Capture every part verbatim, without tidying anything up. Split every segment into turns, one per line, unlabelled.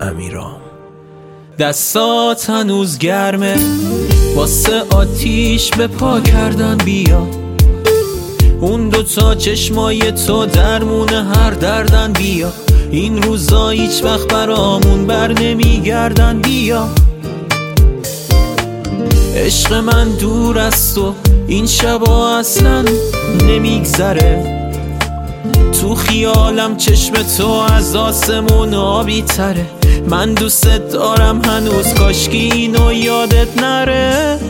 امیرام. دستات هنوز گرمه واسه آتیش به پا کردن، بیا اون دوتا چشمای تو درمون هر دردن، بیا این روزا هیچ وقت برامون بر نمیگردن، بیا عشق من دور از تو این شبا اصلا نمیگذره، تو خیالم چشم تو از آسمون آبی تره، من دوست دارم هنوز کاشکی اینو یادت نره.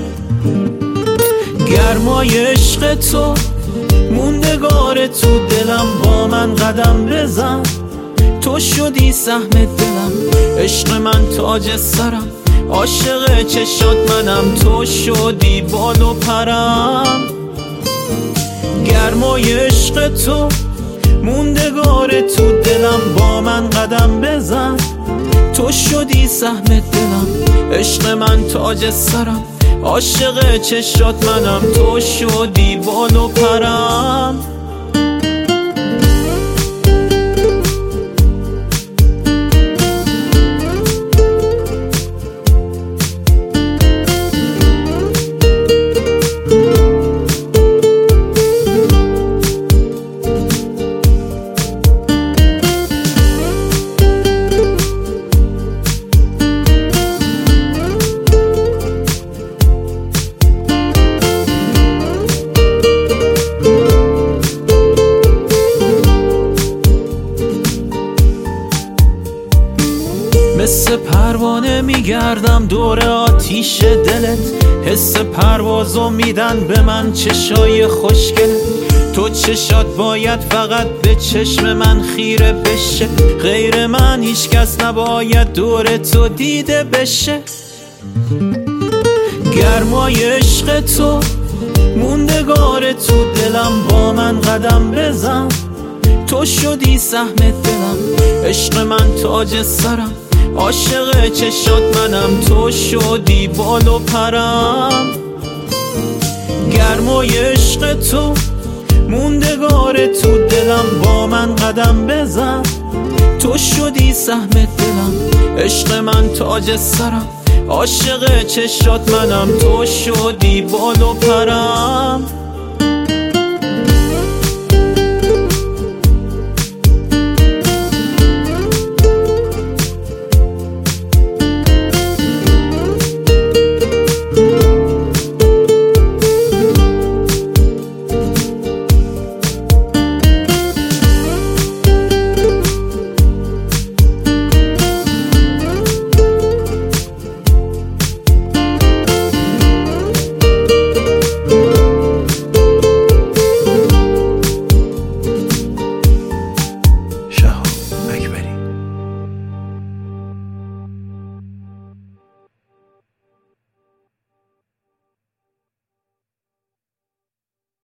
گرمای عشق تو موندگار تو دلم، با من قدم بزن تو شدی سهم دلم، عشق من تاج سرم عاشق چشات منم، تو شدی بال و پرم. گرمای عشق تو موندگار تو دلم، با من قدم بزن تو شدی سهم دلم، عشق من تاج سرم عاشق چشات منم، تو شدی بال و پرم. مثل پروانه میگردم دور آتیش دلت، حس پروازو میدن به من چشای خوشگلت، تو چشات باید فقط به چشم من خیره بشه، غیر من هیچ کس نباید دور تو دیده بشه. گرمای عشق تو موندگار تو دلم، با من قدم بزن تو شدی سهم دلم، عشق من تاج سرم عاشق چشات منم، تو شدی بال و پرم. گرمای عشق تو موندگار تو دلم، با من قدم بزن تو شدی سهم دلم، عشق من تاج سرم عاشق چشات منم، تو شدی بال و پرم.